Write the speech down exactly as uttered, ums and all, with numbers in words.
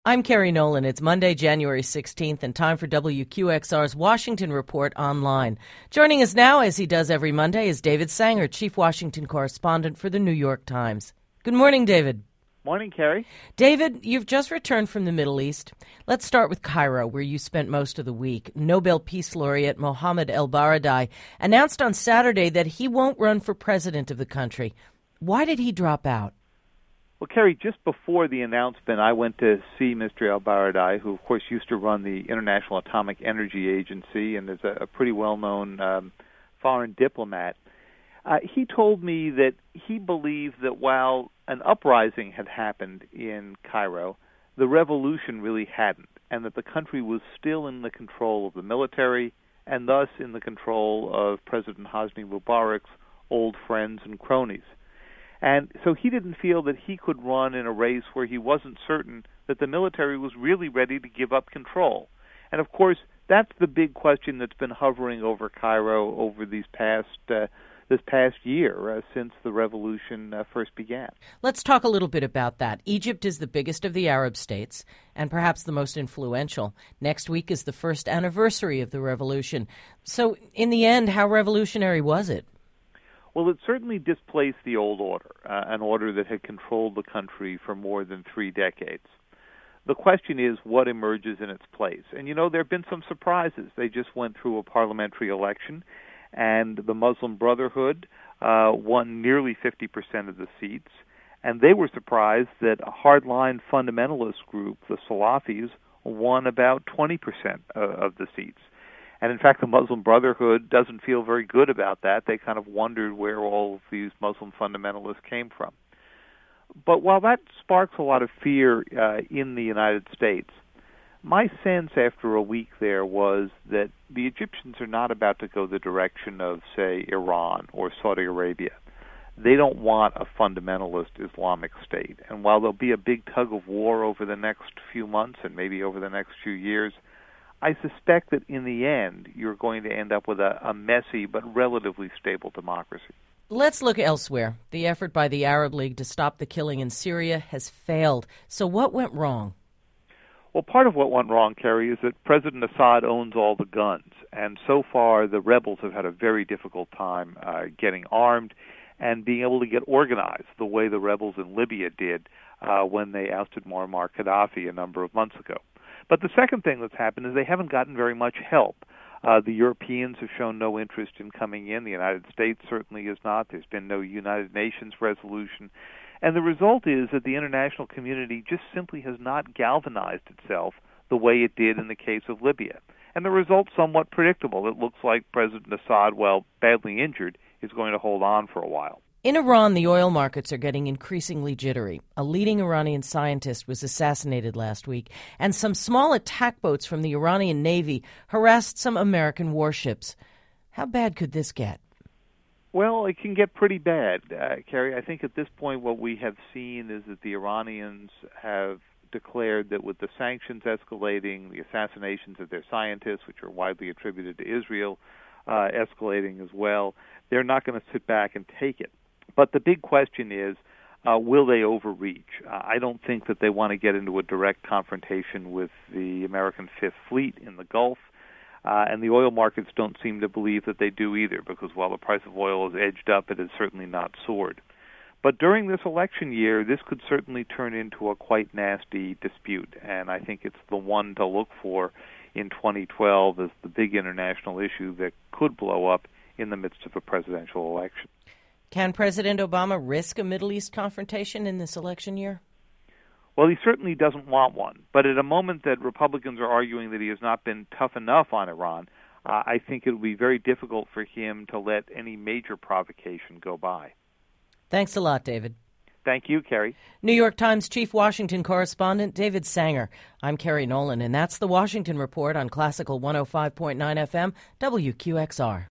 I'm Carrie Nolan. It's Monday, January sixteenth, and time for W Q X R's Washington Report Online. Joining us now, as he does every Monday, is David Sanger, Chief Washington Correspondent for The New York Times. Good morning, David. Morning, Carrie. David, you've just returned from the Middle East. Let's start with Cairo, where you spent most of the week. Nobel Peace Laureate Mohammed ElBaradei announced on Saturday that he won't run for president of the country. Why did he drop out? Well, Carrie, just before the announcement, I went to see Mister ElBaradei, who, of course, used to run the International Atomic Energy Agency and is a, a pretty well-known um, foreign diplomat. Uh, he told me that he believed that while an uprising had happened in Cairo, the revolution really hadn't, and that the country was still in the control of the military and thus in the control of President Hosni Mubarak's old friends and cronies. And so he didn't feel that he could run in a race where he wasn't certain that the military was really ready to give up control. And, of course, that's the big question that's been hovering over Cairo over these past uh, this past year uh, since the revolution uh, first began. Let's talk a little bit about that. Egypt is the biggest of the Arab states and perhaps the most influential. Next week is the first anniversary of the revolution. So, in the end, how revolutionary was it? Well, it certainly displaced the old order, uh, an order that had controlled the country for more than three decades. The question is what emerges in its place. And, you know, there have been some surprises. They just went through a parliamentary election, and the Muslim Brotherhood uh, won nearly fifty percent of the seats. And they were surprised that a hardline fundamentalist group, the Salafis, won about twenty percent of the seats. And in fact, the Muslim Brotherhood doesn't feel very good about that. They kind of wondered where all of these Muslim fundamentalists came from. But while that sparks a lot of fear uh, in the United States, my sense after a week there was that the Egyptians are not about to go the direction of, say, Iran or Saudi Arabia. They don't want a fundamentalist Islamic state. And while there'll be a big tug of war over the next few months and maybe over the next few years, I suspect that in the end, you're going to end up with a, a messy but relatively stable democracy. Let's look elsewhere. The effort by the Arab League to stop the killing in Syria has failed. So what went wrong? Well, part of what went wrong, Kerry, is that President Assad owns all the guns. And so far, the rebels have had a very difficult time uh, getting armed and being able to get organized the way the rebels in Libya did uh, when they ousted Muammar Gaddafi a number of months ago. But the second thing that's happened is they haven't gotten very much help. Uh, the Europeans have shown no interest in coming in. The United States certainly is not. There's been no United Nations resolution. And the result is that the international community just simply has not galvanized itself the way it did in the case of Libya. And the result's somewhat predictable. It looks like President Assad, while badly injured, is going to hold on for a while. In Iran, the oil markets are getting increasingly jittery. A leading Iranian scientist was assassinated last week, and some small attack boats from the Iranian Navy harassed some American warships. How bad could this get? Well, it can get pretty bad, uh, Carrie. I think at this point what we have seen is that the Iranians have declared that with the sanctions escalating, the assassinations of their scientists, which are widely attributed to Israel, uh, escalating as well, they're not going to sit back and take it. But the big question is, uh, will they overreach? Uh, I don't think that they want to get into a direct confrontation with the American Fifth Fleet in the Gulf, uh, and the oil markets don't seem to believe that they do either, because while the price of oil is edged up, it has certainly not soared. But during this election year, this could certainly turn into a quite nasty dispute, and I think it's the one to look for in twenty twelve as the big international issue that could blow up in the midst of a presidential election. Can President Obama risk a Middle East confrontation in this election year? Well, he certainly doesn't want one. But at a moment that Republicans are arguing that he has not been tough enough on Iran, uh, I think it will be very difficult for him to let any major provocation go by. Thanks a lot, David. Thank you, Carrie. New York Times Chief Washington Correspondent David Sanger. I'm Carrie Nolan, and that's the Washington Report on Classical one oh five point nine F M, W Q X R.